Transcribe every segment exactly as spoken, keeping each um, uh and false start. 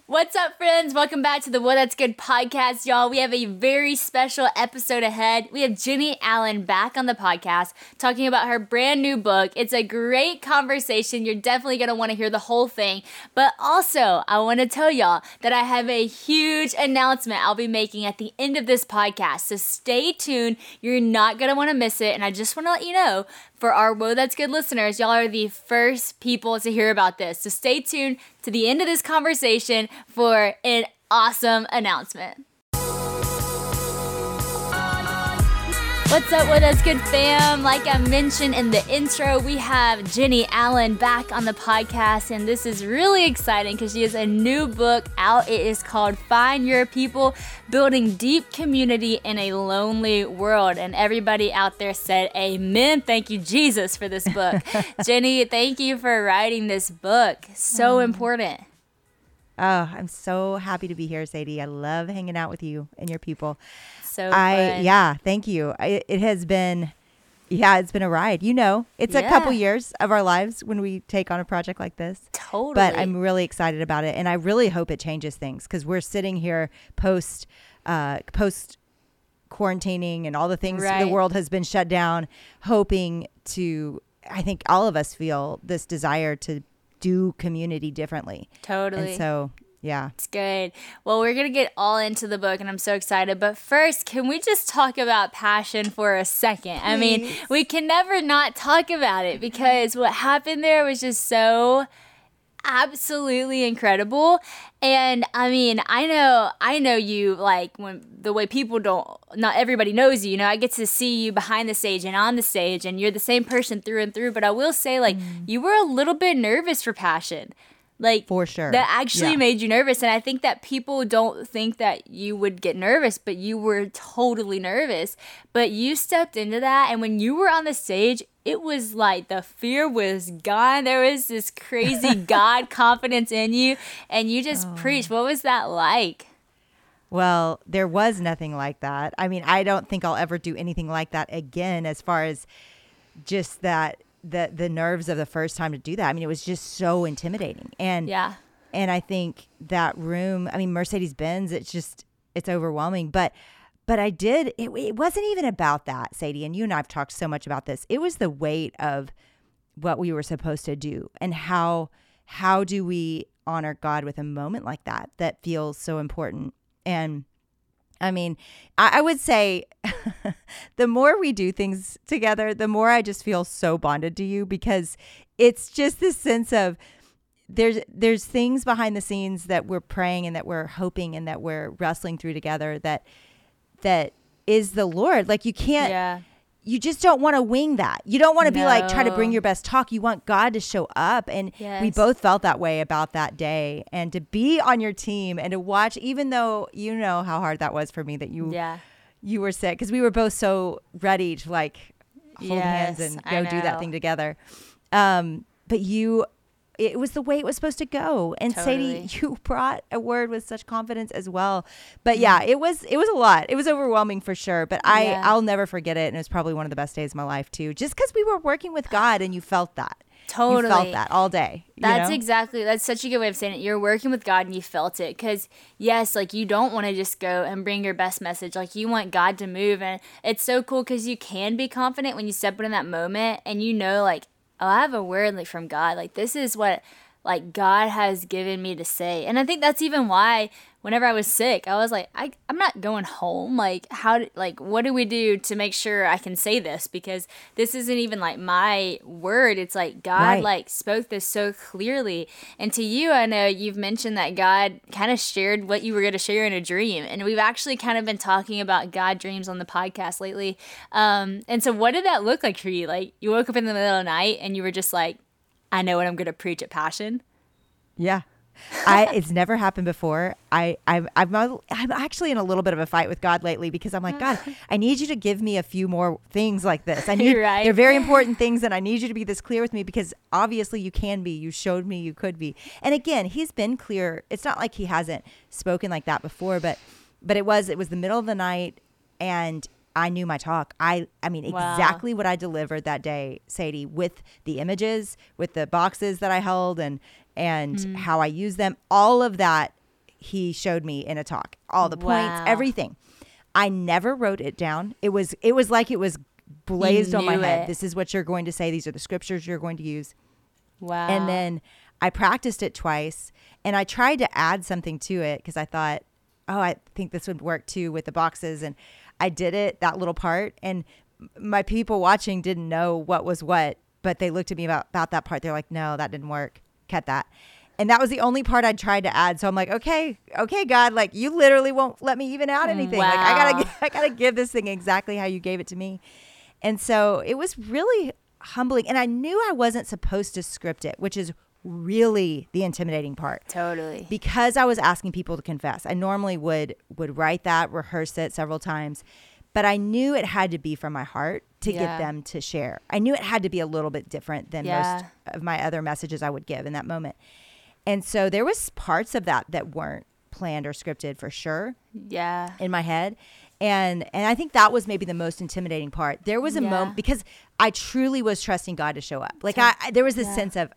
What's up, friends? Welcome back to the Well That's Good podcast, y'all. We have a very special episode ahead. We have Jennie Allen back on the podcast talking about her brand new book. It's a great conversation. You're definitely going to want to hear the whole thing. But also, I want to tell y'all that I have a huge announcement I'll be making at the end of this podcast. So stay tuned. You're not going to want to miss it. And I just want to let you know, for our Whoa That's Good listeners, y'all are the first people to hear about this. So stay tuned to the end of this conversation for an awesome announcement. What's up, Whoa That's Good fam? Like I mentioned in the intro, we have Jennie Allen back on the podcast, and this is really exciting because she has a new book out. It is called Find Your People, Building Deep Community in a Lonely World. And everybody out there said amen. Thank you, Jesus, for this book. Jennie, thank you for writing this book. So important. Oh, I'm so happy to be here, Sadie. I love hanging out with you and your people. So I fun. yeah, thank you. I, it has been, yeah, it's been a ride. You know, it's Yeah. a couple years of our lives when we take on a project like this. Totally. But I'm really excited about it, and I really hope it changes things because we're sitting here post, uh, post quarantining and all the things Right. the world has been shut down, hoping to. I think all of us feel this desire to do community differently. Totally. And so, yeah. It's good. Well, we're going to get all into the book, and I'm so excited. But first, can we just talk about passion for a second? I mean, Please. we can never not talk about it because what happened there was just so absolutely incredible. And I mean, I know, I know you like when the way people don't, not everybody knows you, you know, I get to see you behind the stage and on the stage, and you're the same person through and through. But I will say, like, mm. you were a little bit nervous for Passion. Like, for sure. That actually yeah. made you nervous. And I think that people don't think that you would get nervous, but you were totally nervous. But you stepped into that. And when you were on the stage, it was like the fear was gone. There was this crazy God confidence in you. And you just oh. preached. What was that like? Well, there was nothing like that. I mean, I don't think I'll ever do anything like that again as far as just that. the the nerves of the first time to do that. I mean, it was just so intimidating. And yeah. And I think that room, I mean, Mercedes-Benz, it's just, it's overwhelming. But but I did, it, it wasn't even about that, Sadie. And you and I have talked so much about this. It was the weight of what we were supposed to do. And how how do we honor God with a moment like that, that feels so important. And I mean, I, I would say the more we do things together, the more I just feel so bonded to you, because it's just this sense of there's there's things behind the scenes that we're praying and that we're hoping and that we're wrestling through together that that is the Lord. Like you can't, yeah. you just don't want to wing that. You don't want to no. be like, try to bring your best talk. You want God to show up. And yes. we both felt that way about that day. And to be on your team and to watch, even though you know how hard that was for me that you yeah. you were sick, because we were both so ready to like hold yes, hands and go do that know. thing together. Um, but you, it was the way it was supposed to go. And totally. Sadie, you brought a word with such confidence as well. But yeah, it was it was a lot. It was overwhelming for sure. But I, yeah. I'll never forget it. And it was probably one of the best days of my life too. Just because we were working with God and you felt that. Totally. You felt that all day. That's you know? exactly, that's such a good way of saying it. You're working with God and you felt it. Because, yes, like you don't want to just go and bring your best message. Like you want God to move. And it's so cool because you can be confident when you step in that moment and you know, like, oh, I have a word like from God. Like this is what like God has given me to say. And I think that's even why whenever I was sick, I was like, I, I'm not going home. Like, how, do, like, what do we do to make sure I can say this? Because this isn't even like my word. It's like God right. like spoke this so clearly. And to you, I know you've mentioned that God kind of shared what you were going to share in a dream. And we've actually kind of been talking about God dreams on the podcast lately. Um, and so what did that look like for you? Like you woke up in the middle of the night and you were just like, I know what I'm going to preach at Passion. Yeah. I it's never happened before. I I'm I'm I'm actually in a little bit of a fight with God lately because I'm like, God, I need you to give me a few more things like this. I need right. they're very important things, and I need you to be this clear with me because obviously you can be. You showed me you could be. And again, he's been clear. It's not like he hasn't spoken like that before, but but it was it was the middle of the night, and I knew my talk. I I mean, wow. exactly what I delivered that day, Sadie, with the images, with the boxes that I held and and mm. how I use them. All of that he showed me in a talk, all the Wow. points, everything. I never wrote it down. It was it was like it was blazed on my knew head. it. This is what you're going to say. These are the scriptures you're going to use. Wow. And then I practiced it twice, and I tried to add something to it because I thought, oh, I think this would work too with the boxes. And I did it, that little part, and my people watching didn't know what was what, but they looked at me about, about that part. They're like, no, that didn't work. Cut that. And that was the only part I tried to add. So I'm like, okay, okay, God, like you literally won't let me even add anything. Wow. Like I gotta, I gotta give this thing exactly how you gave it to me. And so it was really humbling. And I knew I wasn't supposed to script it, which is really the intimidating part. Totally. Because I was asking people to confess. I normally would would write that, rehearse it several times, but I knew it had to be from my heart to Yeah. get them to share. I knew it had to be a little bit different than Yeah. most of my other messages I would give in that moment. And so there was parts of that that weren't planned or scripted for sure Yeah. in my head. And and I think that was maybe the most intimidating part. There was a Yeah. moment because I truly was trusting God to show up. Like I, I there was this Yeah. sense of,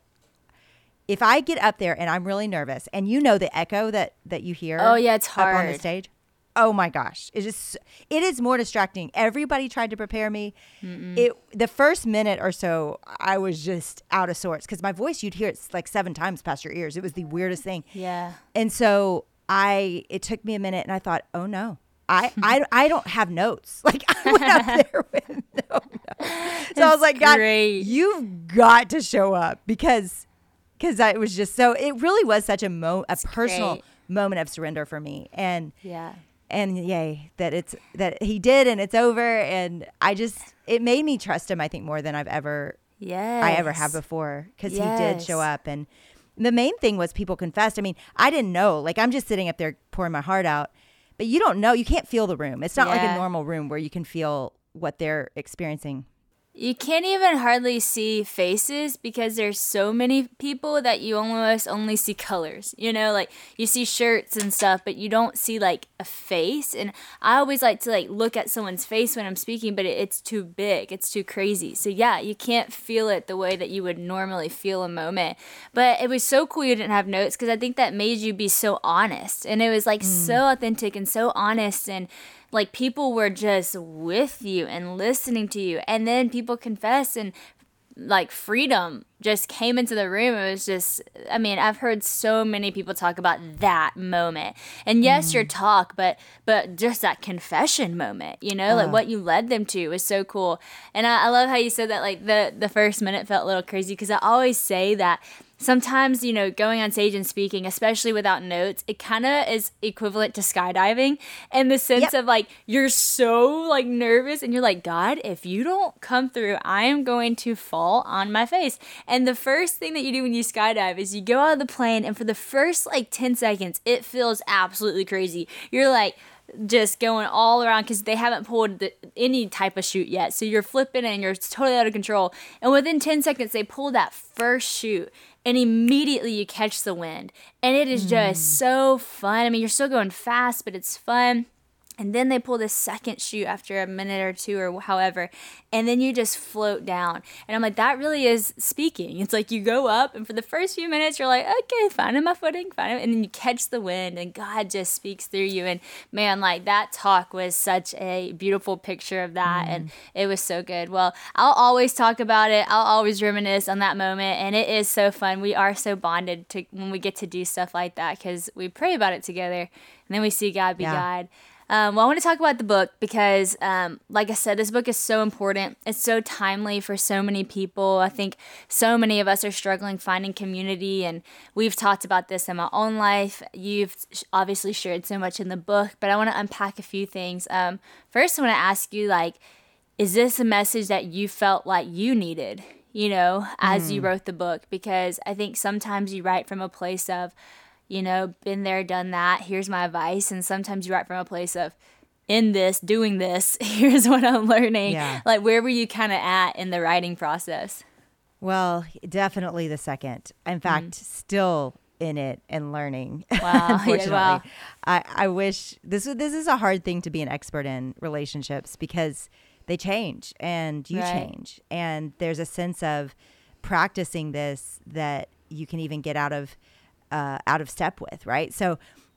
if I get up there and I'm really nervous, and you know the echo that that you hear Oh, yeah, it's up on the hard. stage. Oh my gosh. It is it is more distracting. Everybody tried to prepare me. It the first minute or so I was just out of sorts because my voice, you'd hear it like seven times past your ears. It was the weirdest thing. Yeah. And so I it took me a minute and I thought, oh no. I, I, I don't have notes. Like I went up there with no notes. So I was like, God, great. you've got to show up because because it was just so it really was such a mo a personal great. moment of surrender for me. And Yeah. and yay that it's that he did and it's over. And I just it made me trust him, I think, more than I've ever Yes. I ever have before, because he did show Yes. up. And the main thing was people confessed. I mean, I didn't know. Like I'm just sitting up there pouring my heart out. But you don't know. You can't feel the room. It's not like Yeah. a normal room where you can feel what they're experiencing. You can't even hardly see faces because there's so many people that you almost only see colors. You know, like you see shirts and stuff, but you don't see like a face. And I always like to like look at someone's face when I'm speaking, but it, it's too big. It's too crazy. So yeah, you can't feel it the way that you would normally feel a moment. But it was so cool you didn't have notes because I think that made you be so honest. And it was like so authentic and so honest, and like people were just with you and listening to you. And then people confess, and like freedom just came into the room. It was just, I mean, I've heard so many people talk about that moment. And yes, your talk, but but just that confession moment, you know, like what you led them to was so cool. And I, I love how you said that like the, the first minute felt a little crazy, because I always say that sometimes, you know, going on stage and speaking, especially without notes, it kind of is equivalent to skydiving in the sense Yep. of like, you're so like nervous and you're like, God, if you don't come through, I am going to fall on my face. And the first thing that you do when you skydive is you go out of the plane, and for the first like ten seconds, it feels absolutely crazy. You're like, just going all around because they haven't pulled the, any type of chute yet. So you're flipping and you're totally out of control. And within ten seconds, they pull that first chute, and immediately you catch the wind. And it is just so fun. I mean, you're still going fast, but it's fun. And then they pull this second chute after a minute or two or however, and then you just float down. And I'm like, that really is speaking. It's like you go up, and for the first few minutes, you're like, okay, finding my footing, finding, and then you catch the wind, and God just speaks through you. And man, like that talk was such a beautiful picture of that, mm. and it was so good. Well, I'll always talk about it. I'll always reminisce on that moment, and it is so fun. We are so bonded to when we get to do stuff like that, because we pray about it together, and then we see God be Yeah. God. Um, well, I want to talk about the book because, um, like I said, this book is so important. It's so timely for so many people. I think so many of us are struggling finding community, and we've talked about this in my own life. You've obviously shared so much in the book, but I want to unpack a few things. Um, first, I want to ask you, like, is this a message that you felt like you needed, you know, as mm. you wrote the book? Because I think sometimes you write from a place of, you know, been there, done that, here's my advice. And sometimes you write from a place of, in this, doing this, here's what I'm learning. Yeah. Like, where were you kind of at in the writing process? Well, definitely the second. In fact, mm. still in it and learning. Wow. Unfortunately. Yeah, wow. I, I wish this, this is a hard thing to be an expert in, relationships, because they change and you right. change. And there's a sense of practicing this that you can even get out of Uh, out of step with, right? So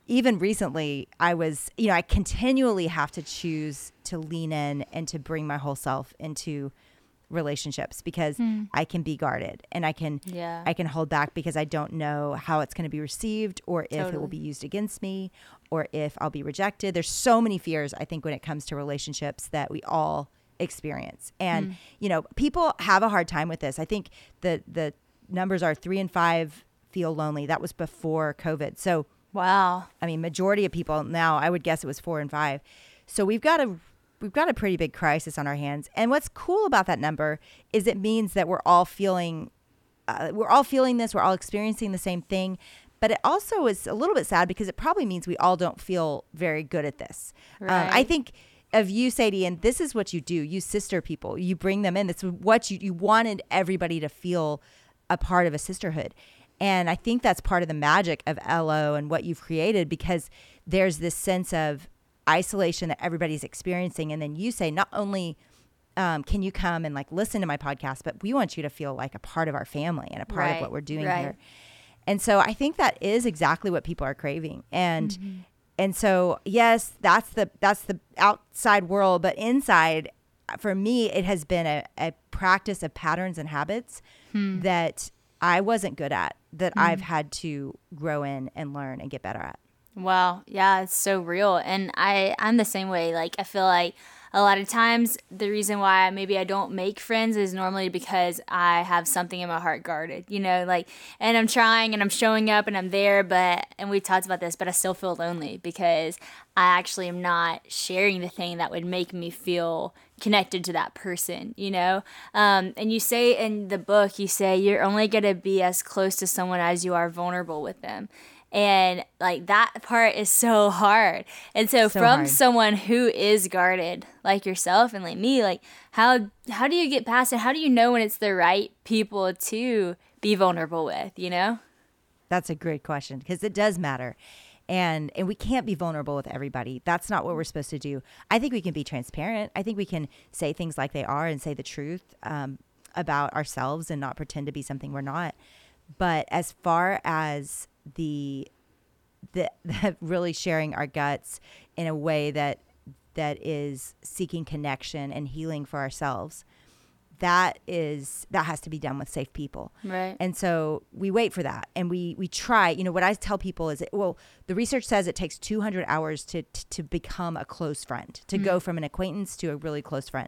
even recently, I was, you know, I continually have to choose to lean in and to bring my whole self into relationships because mm. I can be guarded and I can yeah. I can hold back because I don't know how it's going to be received or if totally. It will be used against me or if I'll be rejected. There's so many fears, I think, when it comes to relationships that we all experience. And, mm. you know, people have a hard time with this. I think the the numbers are three and five feel lonely. That was before COVID. So, wow. I mean, majority of people now, I would guess it was four and five. So we've got a We've got a pretty big crisis on our hands. And what's cool about that number is it means that we're all feeling, uh, we're all feeling this. We're all experiencing the same thing. But it also is a little bit sad because it probably means we all don't feel very good at this. Right. Um, I think of you, Sadie, and this is what you do. You sister people. You bring them in. That's what you, you wanted everybody to feel a part of a sisterhood. And I think that's part of the magic of L O and what you've created because there's this sense of isolation that everybody's experiencing. And then you say, not only um, can you come and like listen to my podcast, but we want you to feel like a part of our family and a part right, of what we're doing right. here. And so I think that is exactly what people are craving. And, mm-hmm. and so, yes, that's the, that's the outside world, but inside for me, it has been a, a practice of patterns and habits hmm. that I wasn't good at, that hmm. I've had to grow in and learn and get better at. Wow. Yeah, it's so real. And I, I'm the same way. Like, I feel like a lot of times the reason why maybe I don't make friends is normally because I have something in my heart guarded, you know, like, and I'm trying and I'm showing up and I'm there, but, and we talked about this, but I still feel lonely because I actually am not sharing the thing that would make me feel connected to that person, you know? Um, and you say in the book, you say you're only going to be as close to someone as you are vulnerable with them. And like that part is so hard. And so, so from hard. Someone who is guarded like yourself and like me, like how how do you get past it? How do you know when it's the right people to be vulnerable with, you know? That's a great question because it does matter. And and we can't be vulnerable with everybody. That's not what we're supposed to do. I think we can be transparent. I think we can say things like they are and say the truth um, about ourselves and not pretend to be something we're not. But as far as the, the the really sharing our guts in a way that that is seeking connection and healing for ourselves, that is that has to be done with safe people. Right. And so we wait for that and we we try. You know, what I tell people is, well, the research says it takes two hundred hours to to, to become a close friend, to mm-hmm. go from an acquaintance to a really close friend.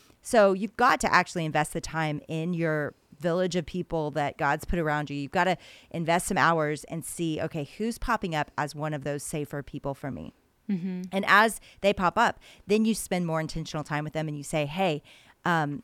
So you've got to actually invest the time in your village of people that God's put around you. You've got to invest some hours and see, okay, who's popping up as one of those safer people for me? Mm-hmm. And as they pop up, then you spend more intentional time with them and you say, hey, um,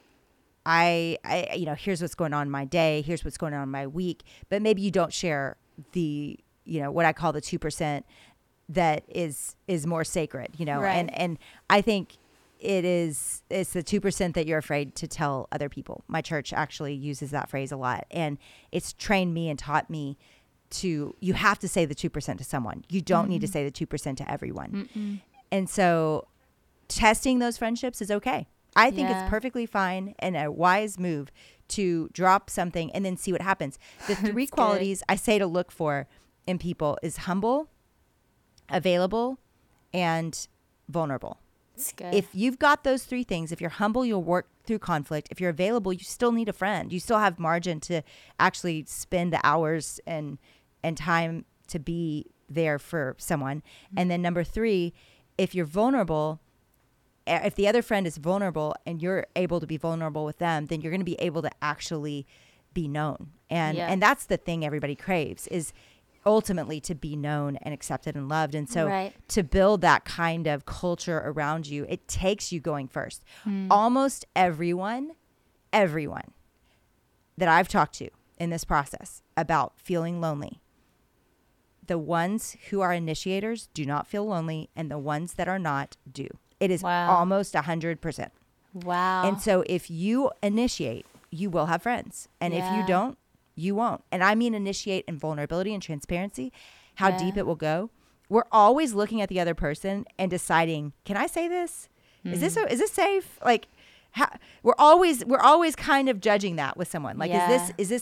I, I, you know, here's what's going on in my day. Here's what's going on in my week. But maybe you don't share the, you know, what I call the two percent that is, is more sacred, you know? Right. And, and I think it is, it's the two percent that you're afraid to tell other people. My church actually uses that phrase a lot. And it's trained me and taught me to, you have to say the two percent to someone. You don't mm-hmm. need to say the two percent to everyone. Mm-mm. And so testing those friendships is okay. I think yeah. it's perfectly fine and a wise move to drop something and then see what happens. The three qualities good. I say to look for in people is humble, available, and vulnerable. If you've got those three things, if you're humble, you'll work through conflict. If you're available, you still need a friend. You still have margin to actually spend the hours and and time to be there for someone. Mm-hmm. And then number three, if you're vulnerable, if the other friend is vulnerable and you're able to be vulnerable with them, then you're going to be able to actually be known. And yeah. and that's the thing everybody craves is ultimately to be known and accepted and loved. And so right. to build that kind of culture around you, it takes you going first. Mm. Almost everyone, everyone that I've talked to in this process about feeling lonely, the ones who are initiators do not feel lonely and the ones that are not do. It is wow. almost one hundred percent. Wow. And so if you initiate, you will have friends. And yeah. if you don't, you won't. And I mean initiate in vulnerability and transparency, how yeah. deep it will go. We're always looking at the other person and deciding, can I say this? Mm. Is this a, is this safe? Like how, we're always we're always kind of judging that with someone. Like yeah. is this is this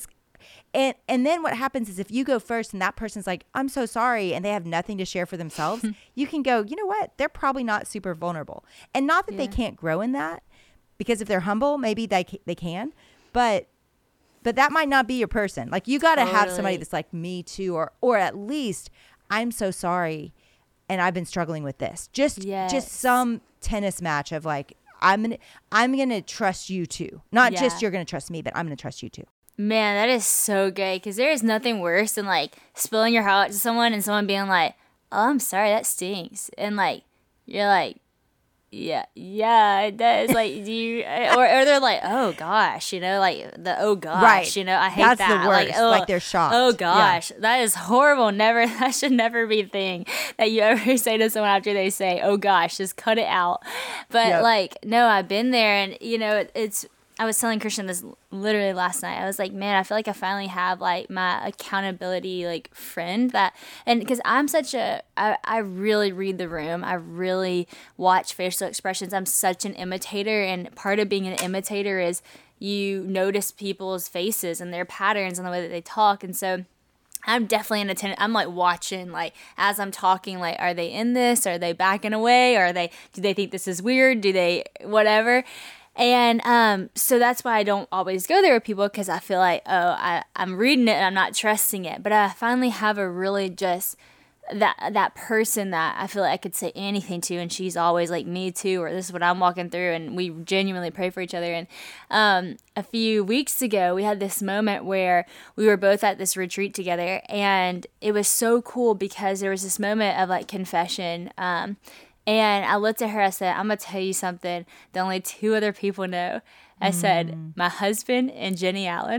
And and then what happens is if you go first and that person's like, I'm so sorry, and they have nothing to share for themselves, you can go, you know what? They're probably not super vulnerable. And not that yeah. they can't grow in that, because if they're humble, maybe they they can. But but that might not be your person. Like you got to totally. have somebody that's like me too, or or at least I'm so sorry, and I've been struggling with this. Just yes. just some tennis match of like, I'm gonna I'm gonna trust you too. Not yeah. just you're gonna trust me, but I'm gonna trust you too. Man, that is so good, because there is nothing worse than like spilling your heart to someone and someone being like, "Oh, I'm sorry, that stinks," and like you're like, "Yeah, yeah, it does." Like, do you or, or they're like, "Oh gosh," you know, like the "oh gosh," right. you know, I hate That's that. That's the worst. Like, oh, like they're shocked. Oh gosh, yeah. that is horrible. Never, that should never be a thing that you ever say to someone after they say, "Oh gosh," just cut it out. But yep. like, no, I've been there, and you know, it, it's. I was telling Christian this literally last night. I was like, man, I feel like I finally have like my accountability like friend that, and because I'm such a, I, I really read the room. I really watch facial expressions. I'm such an imitator, and part of being an imitator is you notice people's faces and their patterns and the way that they talk. And so I'm definitely an attendant. I'm like watching, like as I'm talking, like, are they in this? Are they backing away? Are they, do they think this is weird? Do they, whatever? And um, so that's why I don't always go there with people, because I feel like, oh, I, I'm reading it and I'm not trusting it. But I finally have a really just that that person that I feel like I could say anything to, and she's always like, me too, or this is what I'm walking through, and we genuinely pray for each other. And um, a few weeks ago, we had this moment where we were both at this retreat together, and it was so cool because there was this moment of like confession. Um, And I looked at her, I said, I'm going to tell you something that only two other people know. I mm. said, my husband and Jenny Allen.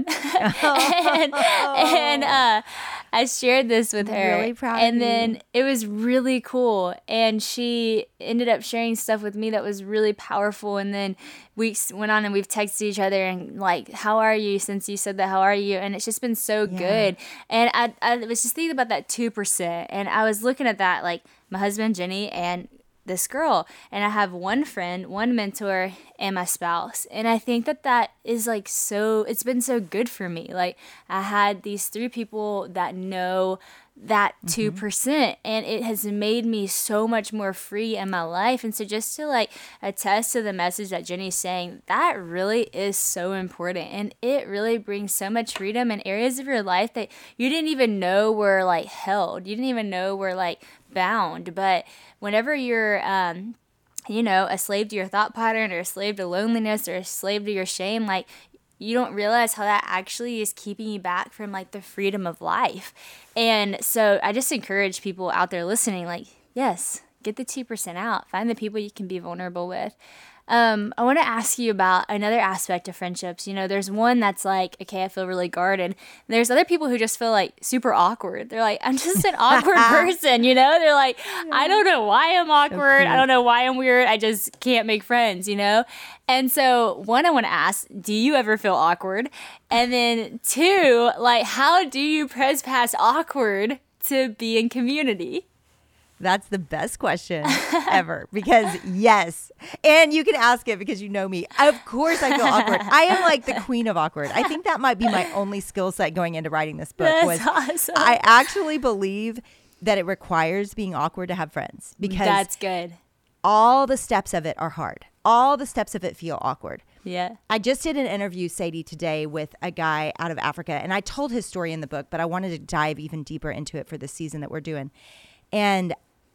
and and uh, I shared this with her. Really proud and of then you. It was really cool. And she ended up sharing stuff with me that was really powerful. And then weeks went on and we've texted each other and like, how are you since you said that? How are you? And it's just been so yeah. good. And I, I was just thinking about that two percent. And I was looking at that, like my husband, Jenny, and this girl, and I have one friend, one mentor, and my spouse. And I think that that is like so, it's been so good for me. Like I had these three people that know that mm-hmm. two percent, and it has made me so much more free in my life. And so just to like attest to the message that Jenny's saying, that really is so important, and it really brings so much freedom in areas of your life that you didn't even know were like held. You didn't even know were like bound. But whenever you're um you know a slave to your thought pattern, or a slave to loneliness, or a slave to your shame, like you don't realize how that actually is keeping you back from like the freedom of life. And so I just encourage people out there listening, like, yes, get the two percent out, find the people you can be vulnerable with. Um, I want to ask you about another aspect of friendships. You know, there's one that's like, okay, I feel really guarded. There's other people who just feel like super awkward. They're like, I'm just an awkward person, you know? They're like, I don't know why I'm awkward. So I don't know why I'm weird. I just can't make friends, you know? And so one, I want to ask, do you ever feel awkward? And then two, like, how do you press past awkward to be in community? That's the best question ever, because yes, and you can ask it because you know me. Of course I feel awkward. I am like the queen of awkward. I think that might be my only skill set going into writing this book. That's was awesome. I actually believe that it requires being awkward to have friends, because that's good. All the steps of it are hard. All the steps of it feel awkward. Yeah. I just did an interview, Sadie, today with a guy out of Africa, and I told his story in the book, but I wanted to dive even deeper into it for the season that we're doing. And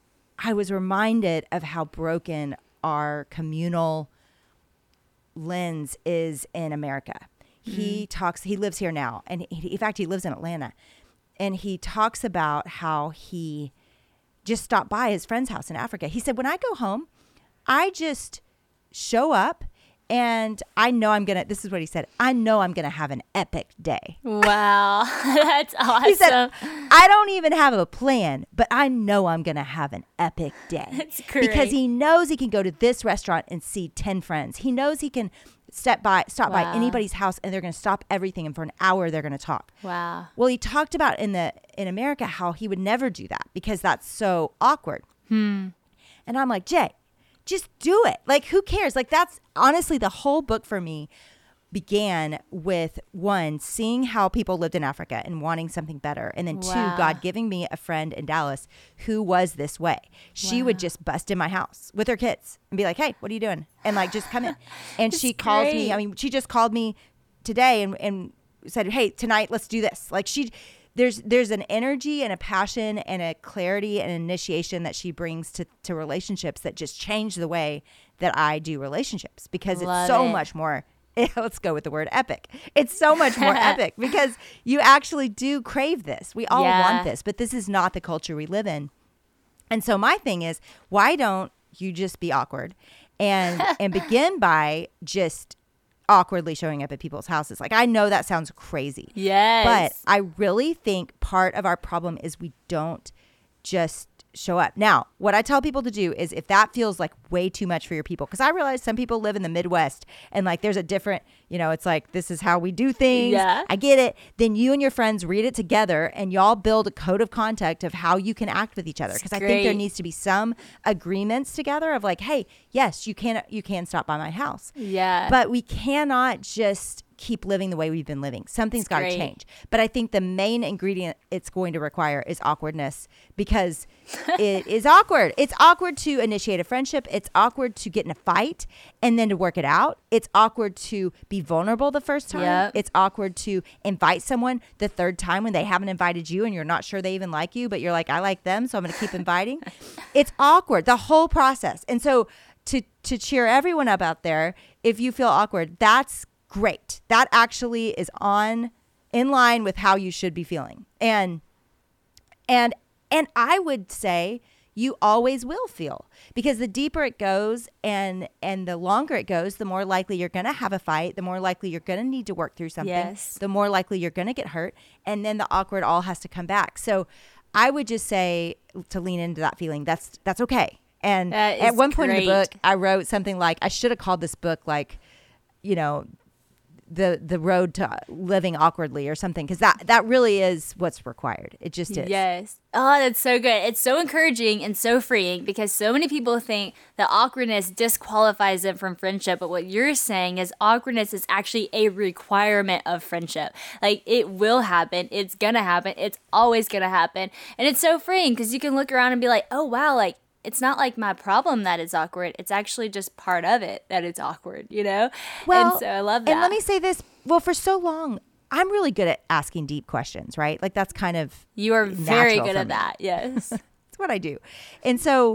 I was reminded of how broken our communal lens is in America. Mm-hmm. He talks, he lives here now. And he, in fact, he lives in Atlanta. And he talks about how he just stopped by his friend's house in Africa. He said, when I go home, I just show up. And I know I'm going to, this is what he said, I know I'm going to have an epic day. Wow. That's awesome. He said, I don't even have a plan, but I know I'm going to have an epic day. That's great. Because he knows he can go to this restaurant and see ten friends. He knows he can step by, stop wow. by anybody's house, and they're going to stop everything. And for an hour, they're going to talk. Wow. Well, he talked about in the in America how he would never do that because that's so awkward. Hmm. And I'm like, Jay, just do it. Like, who cares? Like, that's honestly the whole book for me began with one, seeing how people lived in Africa and wanting something better. And then Wow. two, God giving me a friend in Dallas who was this way. She Wow. would just bust in my house with her kids and be like, hey, what are you doing? And like, just come in. And she calls great. me. I mean, she just called me today and, and said, hey, tonight, let's do this. Like she, there's, there's an energy and a passion and a clarity and initiation that she brings to, to relationships that just change the way that I do relationships, because Love it's so it. much more. Let's go with the word epic. It's so much more epic because you actually do crave this. We all Yeah. want this, but this is not the culture we live in. And so my thing is, why don't you just be awkward and and begin by just awkwardly showing up at people's houses? Like, I know that sounds crazy. Yes. But I really think part of our problem is we don't just show up. Now, what I tell people to do is, if that feels like way too much for your people, because I realize some people live in the Midwest and like there's a different, you know, it's like, this is how we do things. Yeah. I get it. Then you and your friends read it together and y'all build a code of conduct of how you can act with each other. Because I think there great. needs to be some agreements together of like, hey, yes, you can, you can stop by my house. Yeah. But we cannot just keep living the way we've been living. Something's got to great. change. But I think the main ingredient it's going to require is awkwardness, because it is awkward. It's awkward to initiate a friendship. It's awkward to get in a fight and then to work it out. It's awkward to be vulnerable the first time. Yep. It's awkward to invite someone the third time when they haven't invited you and you're not sure they even like you, but you're like, I like them, so I'm going to keep inviting. It's awkward, the whole process. And so to to cheer everyone up out there, if you feel awkward, that's great. That actually is on in line with how you should be feeling. And and and I would say you always will feel, because the deeper it goes and and the longer it goes, the more likely you're going to have a fight, the more likely you're going to need to work through something, Yes. the more likely you're going to get hurt, and then the awkward all has to come back. So I would just say to lean into that feeling. That's that's okay. And That at is one point in the great. book, I wrote something like, I should have called this book like, you know, the the road to living awkwardly or something, because that that really is what's required. It just is. Yes. Oh, that's so good. It's so encouraging and so freeing, because so many people think that awkwardness disqualifies them from friendship. But what you're saying is awkwardness is actually a requirement of friendship. Like, it will happen. It's going to happen. It's always going to happen. And it's so freeing because you can look around and be like, oh, wow, like, it's not like my problem that it's awkward. It's actually just part of it that it's awkward, you know? Well, and so I love that. And let me say this. Well, for so long, I'm really good at asking deep questions, right? Like, that's kind of You are very natural good for at me. that. Yes. That's what I do. And so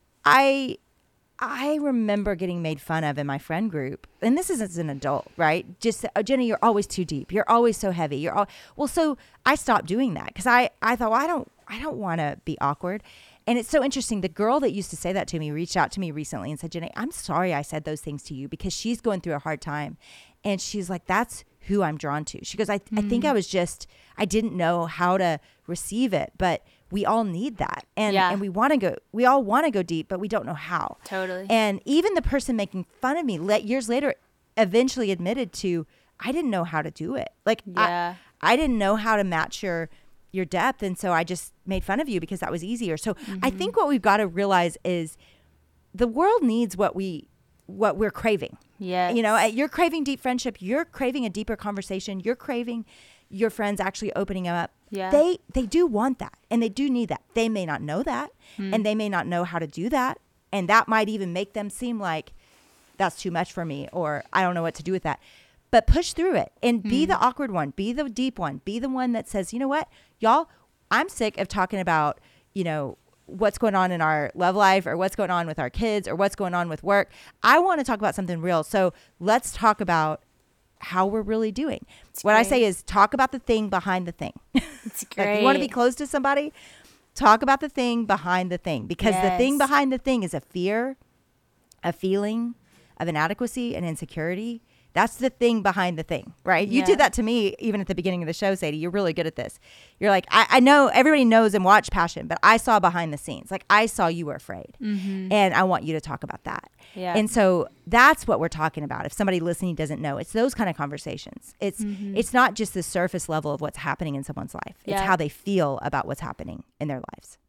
I I remember getting made fun of in my friend group. And this is as an adult, right? Just, oh, Jenny, you're always too deep. You're always so heavy. You're all well. So I stopped doing that because I, I thought, well, I don't I don't want to be awkward. And it's so interesting. The girl that used to say that to me reached out to me recently and said, Jenny, I'm sorry I said those things to you, because she's going through a hard time. And she's like, that's who I'm drawn to. She goes, I, I think I was just, I didn't know how to receive it, but we all need that. And, Yeah. and we want to go, we all want to go deep, but we don't know how. Totally. And even the person making fun of me let, years later eventually admitted to, I didn't know how to do it. Like, Yeah. I, I didn't know how to match your your depth, and so I just made fun of you because that was easier. So Mm-hmm. I think what we've got to realize is the world needs what we what we're craving. Yes. You know, you're craving deep friendship, you're craving a deeper conversation, you're craving your friends actually opening up. Yeah. They they do want that, and they do need that. They may not know that, Hmm. and they may not know how to do that, and that might even make them seem like that's too much for me, or I don't know what to do with that. But push through it and be Hmm. the awkward one, be the deep one, be the one that says, you know what, y'all, I'm sick of talking about, you know, what's going on in our love life, or what's going on with our kids, or what's going on with work. I want to talk about something real. So let's talk about how we're really doing. It's what I great. say is talk about the thing behind the thing. It's Like, great. you want to be close to somebody, talk about the thing behind the thing, because the thing Yes. behind the thing is a fear, a feeling of inadequacy and insecurity. That's the thing behind the thing, right? You Yeah. did that to me even at the beginning of the show, Sadie. You're really good at this. You're like, I, I know everybody knows and watch Passion, but I saw behind the scenes. Like, I saw you were afraid. Mm-hmm. And I want you to talk about that. Yeah. And so that's what we're talking about. If somebody listening doesn't know, it's those kind of conversations. It's Mm-hmm. it's not just the surface level of what's happening in someone's life. It's Yeah. how they feel about what's happening in their lives.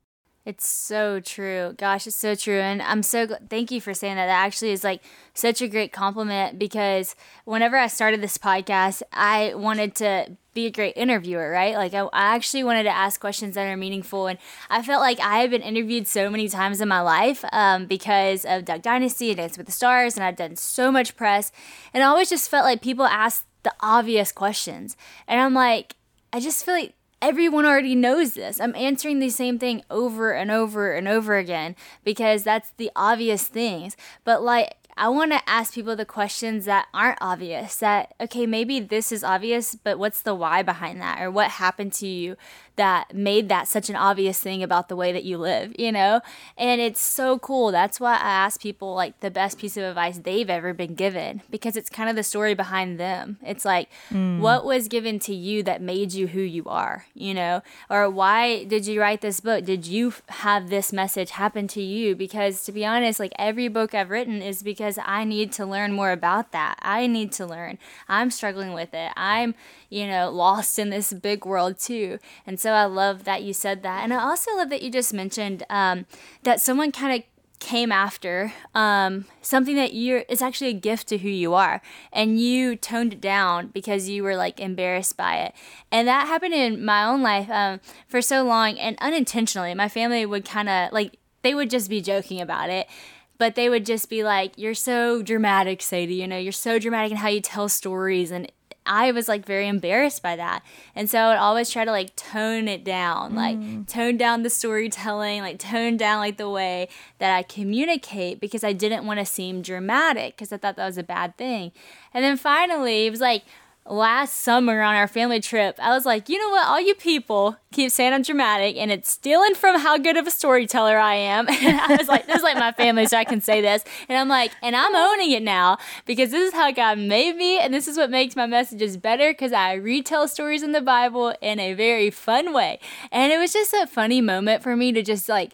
It's so true. Gosh, it's so true. And I'm so gl- thank you for saying that. That actually is like such a great compliment, because whenever I started this podcast, I wanted to be a great interviewer, right? Like I, I actually wanted to ask questions that are meaningful. And I felt like I have been interviewed so many times in my life um, because of Duck Dynasty and Dance with the Stars. And I've done so much press. And I always just felt like people ask the obvious questions. And I'm like, I just feel like everyone already knows this. I'm answering the same thing over and over and over again because that's the obvious things. But like, I want to ask people the questions that aren't obvious, that, okay, maybe this is obvious, but what's the why behind that? Or what happened to you that made that such an obvious thing about the way that you live, you know? And it's so cool. That's why I ask people like the best piece of advice they've ever been given, because it's kind of the story behind them. It's like, mm. what was given to you that made you who you are, you know? Or why did you write this book? Did you have this message happen to you? Because to be honest, like every book I've written is because I need to learn more about that. I need to learn. I'm struggling with it. I'm, you know, lost in this big world too. And so I love that you said that. And I also love that you just mentioned um, that someone kind of came after um, something that you're, it's actually a gift to who you are. And you toned it down because you were like embarrassed by it. And that happened in my own life um, for so long, and unintentionally. My family would kind of like, they would just be joking about it. But they would just be like, you're so dramatic, Sadie, you know, you're so dramatic in how you tell stories. And I was like very embarrassed by that. And so I would always try to like tone it down, mm. like tone down the storytelling, like tone down like the way that I communicate, because I didn't want to seem dramatic, because I thought that was a bad thing. And then finally, it was like, last summer on our family trip, I was like, you know what? All you people keep saying I'm dramatic, and it's stealing from how good of a storyteller I am. And I was like, this is like my family, so I can say this. And I'm like, and I'm owning it now, because this is how God made me, and this is what makes my messages better, because I retell stories in the Bible in a very fun way. And it was just a funny moment for me to just like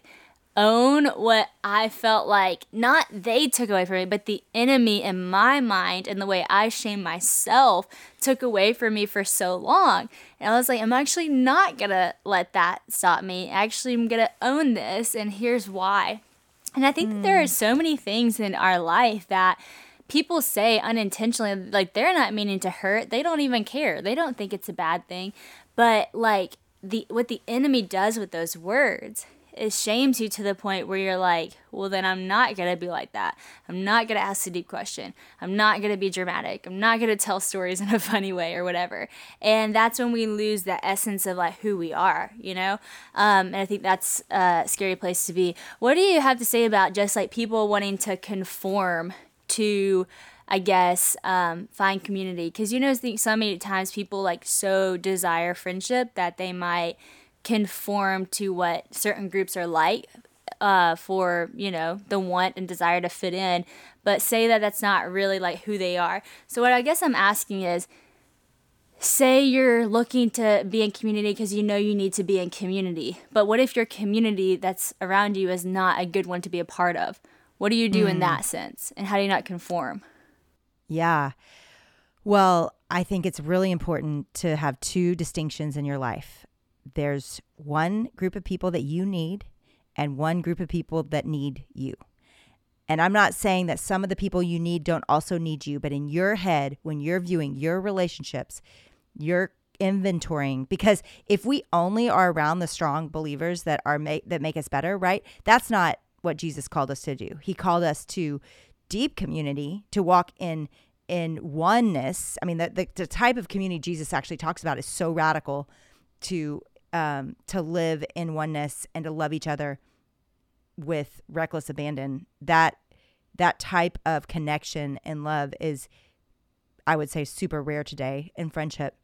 own what I felt like not they took away from me, but the enemy in my mind and the way I shame myself took away from me for so long. And I was like, I'm actually not gonna let that stop me. Actually, I'm gonna own this, and here's why. And I think mm. that there are so many things in our life that people say unintentionally, like they're not meaning to hurt. They don't even care. They don't think it's a bad thing. But like the what the enemy does with those words, it shames you to the point where you're like, well, then I'm not going to be like that. I'm not going to ask a deep question. I'm not going to be dramatic. I'm not going to tell stories in a funny way or whatever. And that's when we lose the essence of like who we are, you know? Um, and I think that's a scary place to be. What do you have to say about just like people wanting to conform to, I guess, um, find community? Because you know, I think so many times people like so desire friendship that they might conform to what certain groups are like uh, for, you know, the want and desire to fit in, but say that that's not really like who they are. So what I guess I'm asking is, say you're looking to be in community because you know you need to be in community, but what if your community that's around you is not a good one to be a part of? What do you do mm. in that sense? And how do you not conform? Yeah. Well, I think it's really important to have two distinctions in your life. There's one group of people that you need and one group of people that need you. And I'm not saying that some of the people you need don't also need you, but in your head, when you're viewing your relationships, you're inventorying, because if we only are around the strong believers that are make, that make us better, right? That's not what Jesus called us to do. He called us to deep community, to walk in in oneness. I mean, the, the, the type of community Jesus actually talks about is so radical, to Um, to live in oneness and to love each other with reckless abandon. That that type of connection and love is, I would say, super rare today in friendship.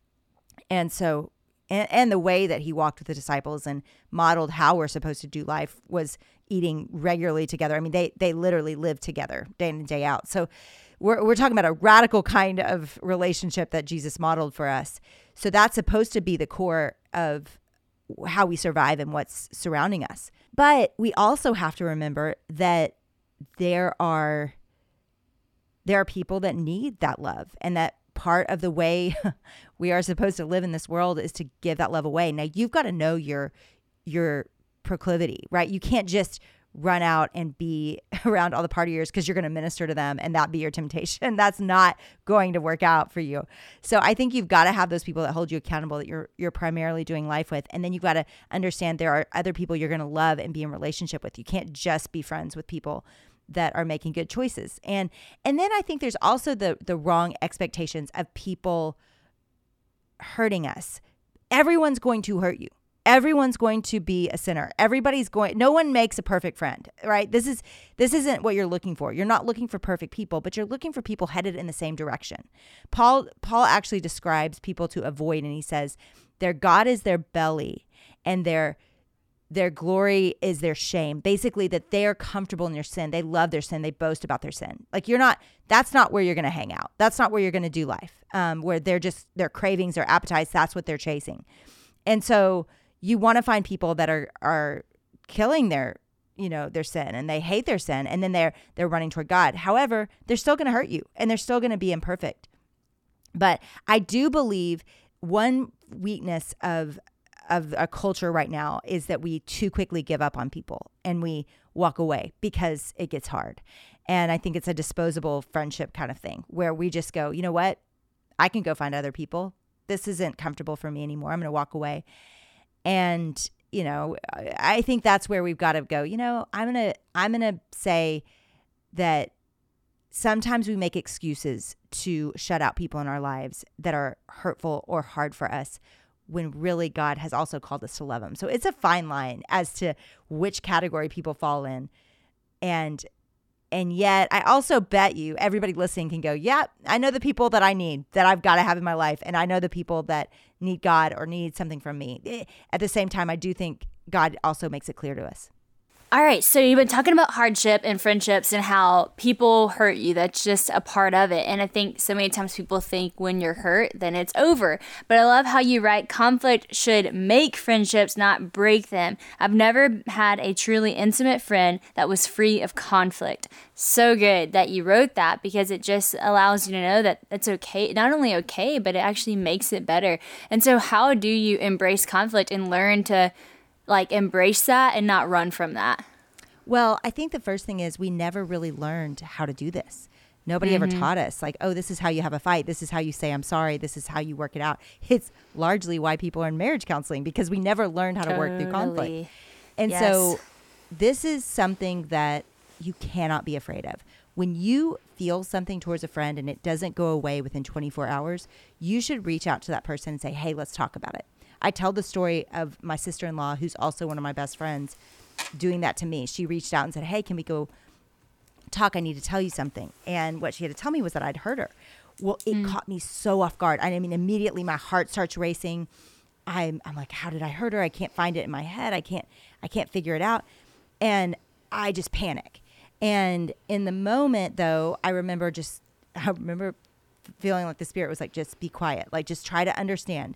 And so, and, and the way that he walked with the disciples and modeled how we're supposed to do life was eating regularly together. I mean, they they literally lived together day in and day out. So we're we're talking about a radical kind of relationship that Jesus modeled for us. So that's supposed to be the core of how we survive and what's surrounding us. But we also have to remember that there are there are people that need that love, and that part of the way we are supposed to live in this world is to give that love away. Now, you've got to know your your proclivity, right? You can't just run out and be around all the partiers because you're going to minister to them and that be your temptation. That's not going to work out for you. So I think you've got to have those people that hold you accountable, that you're you're primarily doing life with. And then you've got to understand there are other people you're going to love and be in relationship with. You can't just be friends with people that are making good choices. And and then I think there's also the the wrong expectations of people hurting us. Everyone's going to hurt you. Everyone's going to be a sinner. Everybody's going, no one makes a perfect friend, right? This is, this isn't what you're looking for. You're not looking for perfect people, but you're looking for people headed in the same direction. Paul, Paul actually describes people to avoid, and he says, their God is their belly and their, their glory is their shame. Basically that they are comfortable in their sin. They love their sin. They boast about their sin. Like you're not, that's not where you're going to hang out. That's not where you're going to do life. Um, where they're just, their cravings, their appetites, that's what they're chasing. And so you want to find people that are are killing their, you know, their sin, and they hate their sin, and then they're they're running toward God. However, they're still going to hurt you, and they're still going to be imperfect. But I do believe one weakness of of a culture right now is that we too quickly give up on people and we walk away because it gets hard. And I think it's a disposable friendship kind of thing where we just go, you know what? I can go find other people. This isn't comfortable for me anymore. I'm going to walk away. And, you know, I think that's where we've got to go, you know, I'm going to, I'm going to say that sometimes we make excuses to shut out people in our lives that are hurtful or hard for us when really God has also called us to love them. So it's a fine line as to which category people fall in. And And yet I also bet you everybody listening can go, yeah, I know the people that I need, that I've got to have in my life. And I know the people that need God or need something from me. At the same time, I do think God also makes it clear to us. All right, so you've been talking about hardship and friendships and how people hurt you. That's just a part of it. And I think so many times people think when you're hurt, then it's over. But I love how you write, conflict should make friendships, not break them. I've never had a truly intimate friend that was free of conflict. So good that you wrote that, because it just allows you to know that it's okay, not only okay, but it actually makes it better. And so how do you embrace conflict and learn to like embrace that and not run from that? Well, I think the first thing is we never really learned how to do this. Nobody mm-hmm. ever taught us like, oh, this is how you have a fight. This is how you say, I'm sorry. This is how you work it out. It's largely why people are in marriage counseling, because we never learned how totally. to work through conflict. And yes. so this is something that you cannot be afraid of. When you feel something towards a friend and it doesn't go away within twenty-four hours, you should reach out to that person and say, hey, let's talk about it. I tell the story of my sister-in-law, who's also one of my best friends, doing that to me. She reached out and said, hey, can we go talk? I need to tell you something. And what she had to tell me was that I'd hurt her. Well, it mm. caught me so off guard. I mean, immediately my heart starts racing. I'm, I'm like, how did I hurt her? I can't find it in my head. I can't, I can't figure it out. And I just panic. And in the moment, though, I remember just, I remember feeling like the Spirit was like, just be quiet. Like, just try to understand.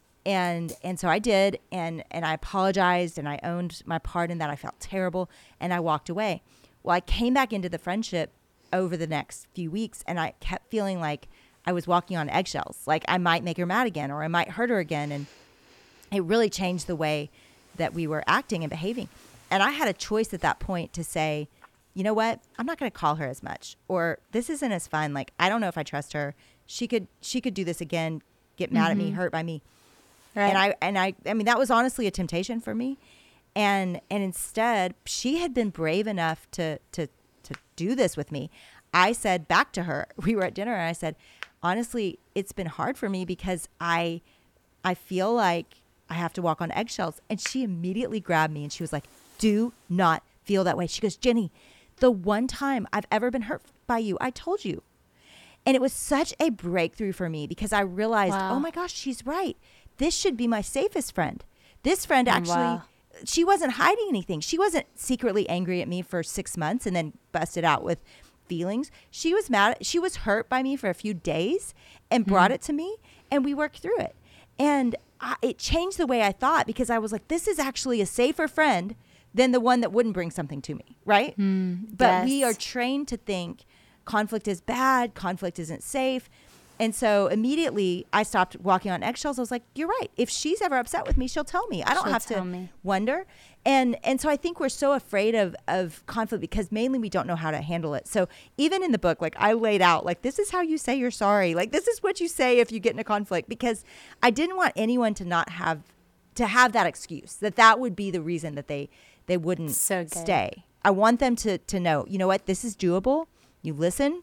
And and so I did, and, and I apologized, and I owned my part in that. I felt terrible, and I walked away. Well, I came back into the friendship over the next few weeks, and I kept feeling like I was walking on eggshells, like I might make her mad again, or I might hurt her again. And it really changed the way that we were acting and behaving. And I had a choice at that point to say, you know what, I'm not going to call her as much, or this isn't as fun. Like, I don't know if I trust her. She could she could do this again, get mad mm-hmm. at me, hurt by me. Right. And I and I I mean, that was honestly a temptation for me. And and instead, she had been brave enough to to to do this with me. I said back to her, we were at dinner, and I said, honestly, it's been hard for me because I I feel like I have to walk on eggshells. And she immediately grabbed me and she was like, do not feel that way. She goes, Jenny, the one time I've ever been hurt by you, I told you. And it was such a breakthrough for me because I realized, wow. oh my gosh, she's right. This should be my safest friend. This friend actually, wow. she wasn't hiding anything. She wasn't secretly angry at me for six months and then busted out with feelings. She was mad. She was hurt by me for a few days and brought mm. it to me, and we worked through it. And I, it changed the way I thought, because I was like, this is actually a safer friend than the one that wouldn't bring something to me, right? Mm, but yes. we are trained to think conflict is bad, conflict isn't safe. And so immediately I stopped walking on eggshells. I was like, you're right. If she's ever upset with me, she'll tell me. I don't She'll have tell to me. wonder. And and so I think we're so afraid of, of conflict because mainly we don't know how to handle it. So even in the book, like I laid out, like, this is how you say you're sorry. Like, this is what you say if you get in a conflict, because I didn't want anyone to not have, to have that excuse, that that would be the reason that they, they wouldn't So good. stay. I want them to, to know, you know what, this is doable. You listen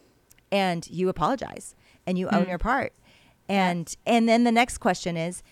and you apologize. And you own Mm. your part. And and then the next question is,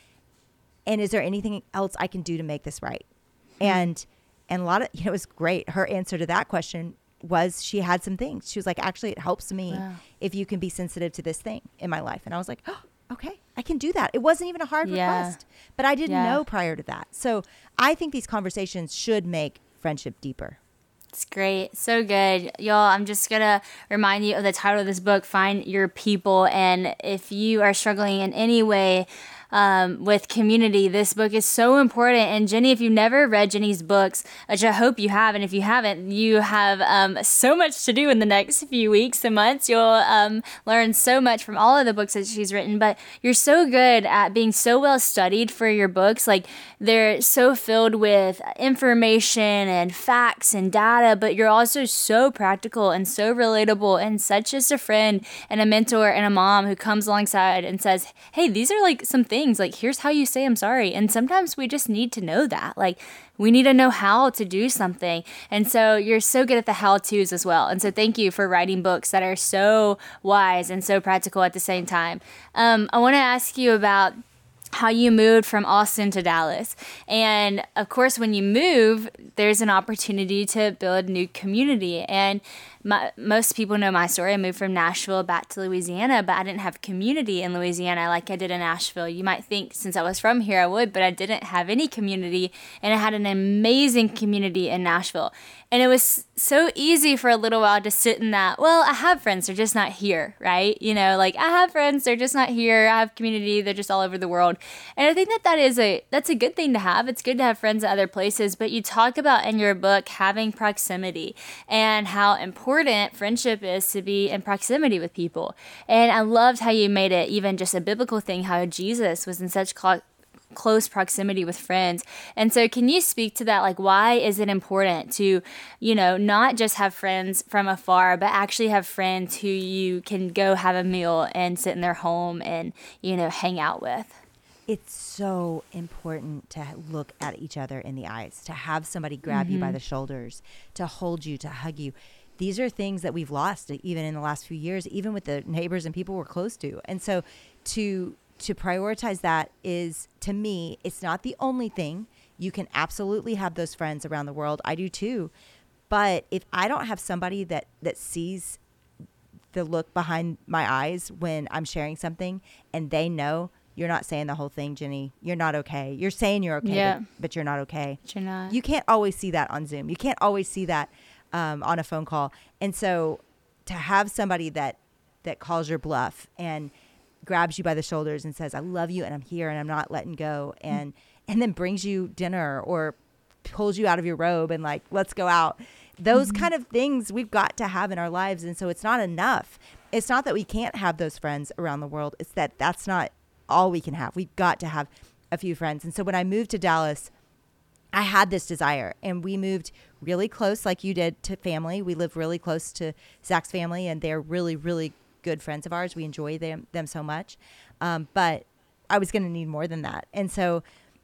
and is there anything else I can do to make this right? Mm. And and a lot of, you know, it was great. Her answer to that question was she had some things. She was like, actually, it helps me Wow. if you can be sensitive to this thing in my life. And I was like, oh, okay, I can do that. It wasn't even a hard Yeah. request, but I didn't Yeah. know prior to that. So I think these conversations should make friendship deeper. It's great. So good. Y'all, I'm just going to remind you of the title of this book, Find Your People. And if you are struggling in any way um, with community, this book is so important. And Jenny, if you've never read Jenny's books, which I hope you have, and if you haven't, you have um, so much to do in the next few weeks and months. You'll um, learn so much from all of the books that she's written. But you're so good at being so well studied for your books. Like, they're so filled with information and facts and data, but you're also so practical and so relatable and such just a friend and a mentor and a mom who comes alongside and says, hey, these are like some things, like, here's how you say I'm sorry. And sometimes we just need to know that. Like, we need to know how to do something. And so you're so good at the how-tos as well. And so thank you for writing books that are so wise and so practical at the same time. Um, I want to ask you about how you moved from Austin to Dallas. And of course, when you move, there's an opportunity to build a new community. And my, most people know my story. I moved from Nashville back to Louisiana, but I didn't have community in Louisiana like I did in Nashville. You might think since I was from here, I would, but I didn't have any community. And I had an amazing community in Nashville. And it was so easy for a little while to sit in that, well, I have friends, they're just not here, right? You know, like, I have friends, they're just not here. I have community, they're just all over the world. And I think that that is a, that's a good thing to have. It's good to have friends in other places, but you talk about in your book having proximity and how important friendship is to be in proximity with people. And I loved how you made it even just a biblical thing, how Jesus was in such close close proximity with friends. And so can you speak to that? Like, why is it important to, you know, not just have friends from afar, but actually have friends who you can go have a meal and sit in their home and, you know, hang out with? It's so important to look at each other in the eyes, to have somebody grab mm-hmm. you by the shoulders, to hold you, to hug you. These are things that we've lost even in the last few years, even with the neighbors and people we're close to. And so to to prioritize that is, to me, it's not the only thing. You can absolutely have those friends around the world. I do too. But if I don't have somebody that, that sees the look behind my eyes when I'm sharing something, and they know you're not saying the whole thing, Jenny, you're not okay. You're saying you're okay, yeah. but, but you're not okay. But you're not. You can't always see that on Zoom. You can't always see that um, on a phone call. And so to have somebody that, that calls your bluff and grabs you by the shoulders and says, I love you and I'm here and I'm not letting go. And, mm-hmm. and then brings you dinner or pulls you out of your robe and like, let's go out. Those mm-hmm. kind of things we've got to have in our lives. And so it's not enough. It's not that we can't have those friends around the world. It's that that's not all we can have. We've got to have a few friends. And so when I moved to Dallas, I had this desire, and we moved really close like you did to family. We live really close to Zach's family, and they're really, really good friends of ours. We enjoy them them so much. Um, but I was going to need more than that. And so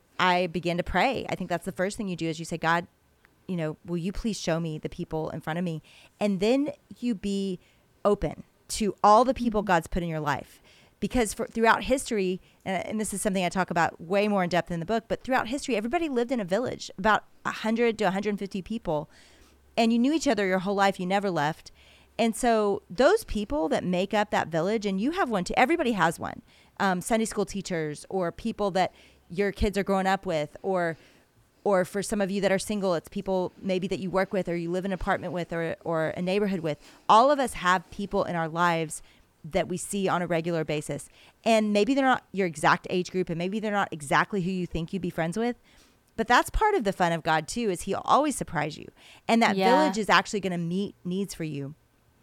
I began to pray. I think that's the first thing you do is you say, God, you know, will you please show me the people in front of me? And then you be open to all the people God's put in your life. Because for, throughout history, and, and this is something I talk about way more in depth in the book, but throughout history, everybody lived in a village, about one hundred to one hundred fifty people. And you knew each other your whole life. You never left. And so those people that make up that village, and you have one too, everybody has one, um, Sunday school teachers or people that your kids are growing up with, or or for some of you that are single, it's people maybe that you work with or you live in an apartment with or or a neighborhood with. All of us have people in our lives that we see on a regular basis. And maybe they're not your exact age group, and maybe they're not exactly who you think you'd be friends with. But that's part of the fun of God too, is he'll always surprise you. And that yeah. village is actually going to meet needs for you.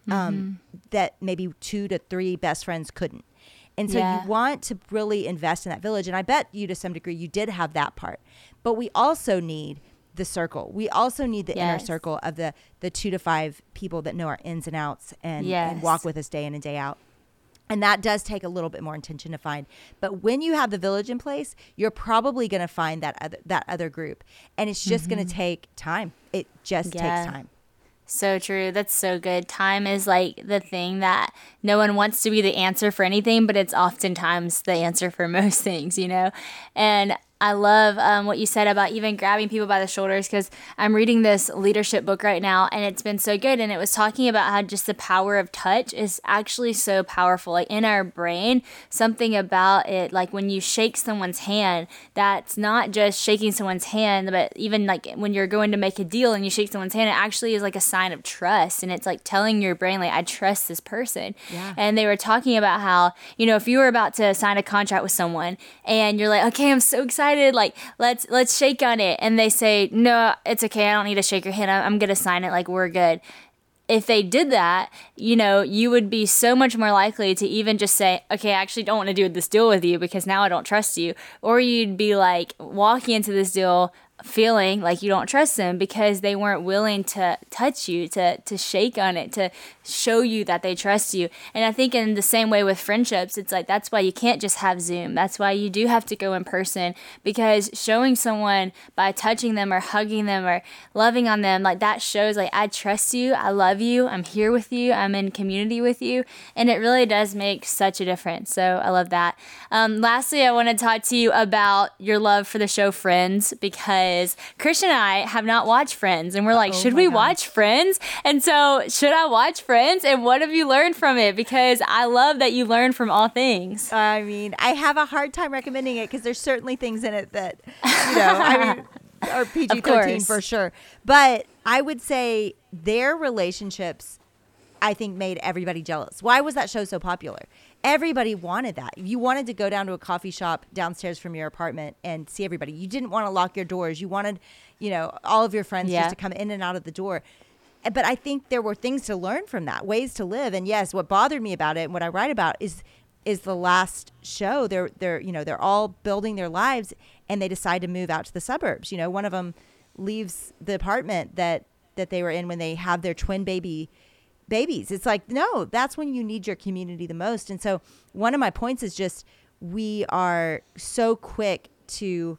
um, Mm-hmm. that maybe two to three best friends couldn't. And so Yeah. you want to really invest in that village. And I bet you to some degree you did have that part. But we also need the circle. We also need the inner Yes. circle of the the two to five people that know our ins and outs and, Yes. and walk with us day in and day out. And that does take a little bit more intention to find. But when you have the village in place, you're probably going to find that other, that other group. And it's just going to take time. It just Yeah. takes time. So true. That's so good. Time is like the thing that no one wants to be the answer for anything, but it's oftentimes the answer for most things, you know? And I love um, what you said about even grabbing people by the shoulders, because I'm reading this leadership book right now and it's been so good. And it was talking about how just the power of touch is actually so powerful. Like in our brain, something about it, like when you shake someone's hand, that's not just shaking someone's hand, but even like when you're going to make a deal and you shake someone's hand, it actually is like a sign of trust. And it's like telling your brain, like, I trust this person. Yeah. And they were talking about how, you know, if you were about to sign a contract with someone and you're like, okay, I'm so excited. Like, let's let's shake on it. And they say, no, it's okay. I don't need to shake your hand. I'm, I'm going to sign it. Like, we're good. If they did that, you know, you would be so much more likely to even just say, okay, I actually don't want to do this deal with you because now I don't trust you. Or you'd be like walking into this deal feeling like you don't trust them because they weren't willing to touch you, to to shake on it, to show you that they trust you. And I think in the same way with friendships, it's like that's why you can't just have Zoom. That's why you do have to go in person, because showing someone by touching them or hugging them or loving on them, like that shows like I trust you, I love you, I'm here with you, I'm in community with you, and it really does make such a difference. So I love that. Um, lastly, I want to talk to you about your love for the show Friends, because Christian and I have not watched Friends, and we're like, Oh should my we gosh. watch Friends? And so, should I watch Friends? And what have you learned from it? Because I love that you learn from all things. I mean, I have a hard time recommending it because there's certainly things in it that, you know, I mean, are P G thirteen course. for sure. But I would say their relationships, I think, made everybody jealous. Why was that show so popular? Everybody wanted that. You wanted to go down to a coffee shop downstairs from your apartment and see everybody. You didn't want to lock your doors. You wanted, you know, all of your friends Yeah. just to come in and out of the door. But I think there were things to learn from that, ways to live. And yes, what bothered me about it and what I write about is is the last show. They're they're you know they're all building their lives and they decide to move out to the suburbs. You know, one of them leaves the apartment that that they were in when they have their twin baby babies. It's like, no, that's when you need your community the most. And so one of my points is just we are so quick to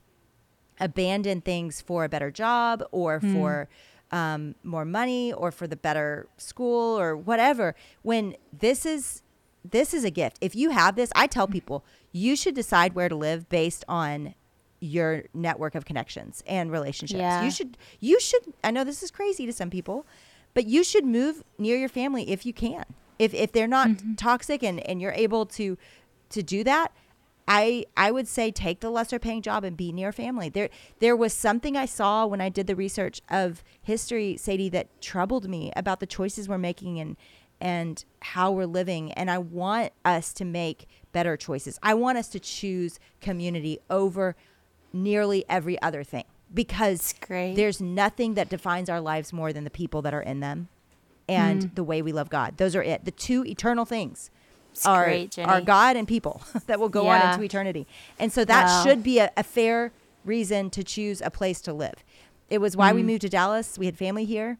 abandon things for a better job or Mm. for um, more money or for the better school or whatever, when this is this is a gift. If you have this, I tell people you should decide where to live based on your network of connections and relationships. Yeah. You should you should I know this is crazy to some people, but you should move near your family if you can. If if they're not Mm-hmm. toxic and, and you're able to to do that, I I would say take the lesser paying job and be near family. There there was something I saw when I did the research of history, Sadie, that troubled me about the choices we're making and and how we're living. And I want us to make better choices. I want us to choose community over nearly every other thing, because great. there's nothing that defines our lives more than the people that are in them and Mm. the way we love God. Those are it. The two eternal things It's are, great, Jenny. are God and people that will go on Yeah. into eternity. And so that Wow. should be a, a fair reason to choose a place to live. It was why we Mm. moved to Dallas. We had family here,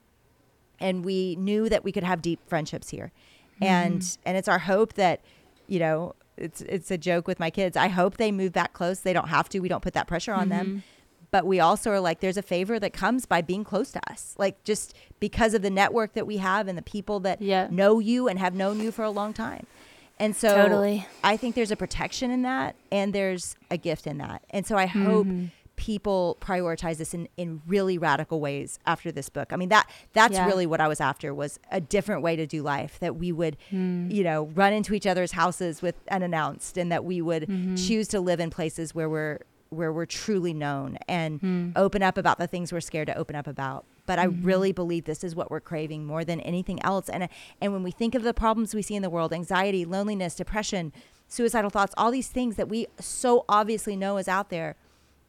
and we knew that we could have deep friendships here. And Mm. and it's our hope that, you know, it's it's a joke with my kids. I hope they move back close. They don't have to. We don't put that pressure on Mm-hmm. them. But we also are like, there's a favor that comes by being close to us. Like, just because of the network that we have and the people that Yeah. know you and have known you for a long time. And so Totally. I think there's a protection in that, and there's a gift in that. And so I hope Mm-hmm. people prioritize this in, in really radical ways after this book. I mean, that that's Yeah. really what I was after, was a different way to do life, that we would, Mm. you know, run into each other's houses with unannounced, and that we would Mm-hmm. choose to live in places where we're where we're truly known and Mm. open up about the things we're scared to open up about. But I Mm-hmm. really believe this is what we're craving more than anything else. And and when we think of the problems we see in the world, anxiety, loneliness, depression, suicidal thoughts, all these things that we so obviously know is out there,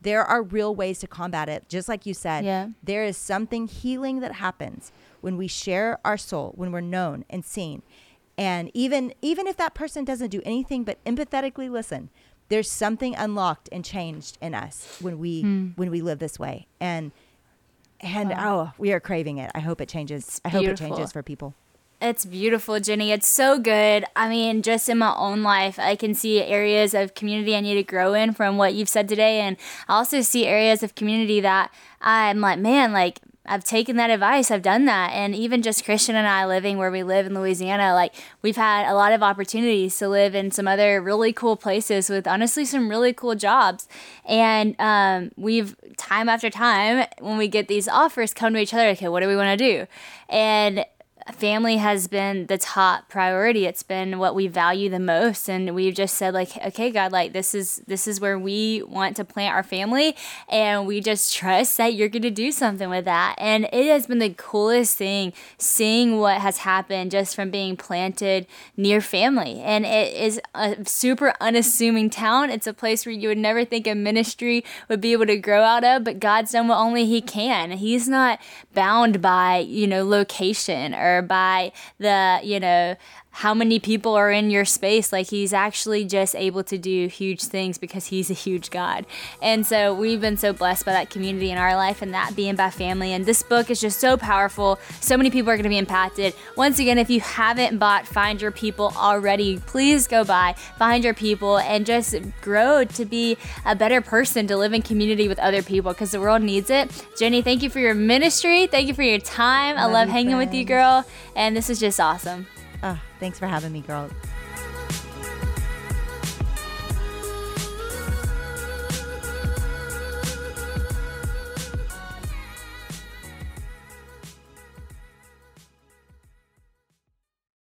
there are real ways to combat it. Just like you said, Yeah. there is something healing that happens when we share our soul, when we're known and seen. And even even if that person doesn't do anything but empathetically listen, there's something unlocked and changed in us when we Hmm. when we live this way. And and Wow. oh, we are craving it. I hope it changes. It's I hope it beautiful. changes for people. It's beautiful, Jenny. It's so good. I mean, just in my own life, I can see areas of community I need to grow in from what you've said today. And I also see areas of community that I'm like, man, like, I've taken that advice. I've done that. And even just Christian and I living where we live in Louisiana, like, we've had a lot of opportunities to live in some other really cool places with honestly some really cool jobs. And um, we've time after time, when we get these offers, come to each other, okay, what do we want to do? And family has been the top priority. It's been what we value the most, and we've just said, like, okay, God, like, this is this is where we want to plant our family, and we just trust that you're going to do something with that. And it has been the coolest thing seeing what has happened just from being planted near family. And it is a super unassuming town. It's a place where you would never think a ministry would be able to grow out of, but God's done what only he can. He's not bound by, you know, location or by the, you know, how many people are in your space. Like, he's actually just able to do huge things because he's a huge God. And so we've been so blessed by that community in our life, and that being by family. And this book is just so powerful. So many people are going to be impacted. Once again, if you haven't bought Find Your People already, please go buy Find Your People and just grow to be a better person, to live in community with other people, because the world needs it. Jenny, thank you for your ministry. Thank you for your time. I Love love you, hanging with you, friends. girl. And this is just awesome. Oh, thanks for having me, girl.